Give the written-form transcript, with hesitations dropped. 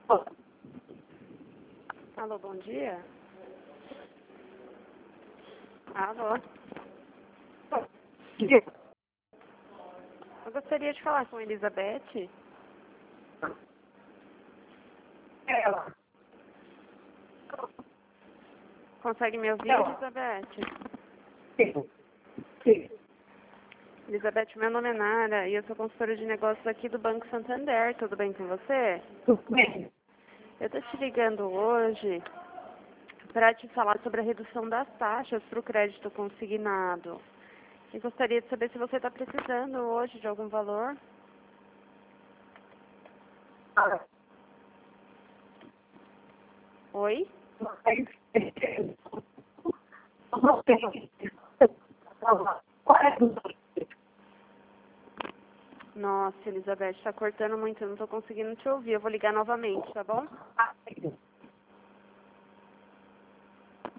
Alô, bom dia. Alô. Eu gostaria de falar com a Elizabeth. Ela. Consegue me ouvir, Ela. Elizabeth? Sim. Sim. Elizabeth, meu nome é Nara e eu sou consultora de negócios aqui do Banco Santander. Tudo bem com você? Tudo bem? Eu estou te ligando hoje para te falar sobre a redução das taxas para o crédito consignado. E gostaria de saber se você está precisando hoje de algum valor. Ah, Oi? mas, não tenho. Qual é o número? Nossa, Elizabeth, está cortando muito, eu não estou conseguindo te ouvir. Eu vou ligar novamente, tá bom? Ah,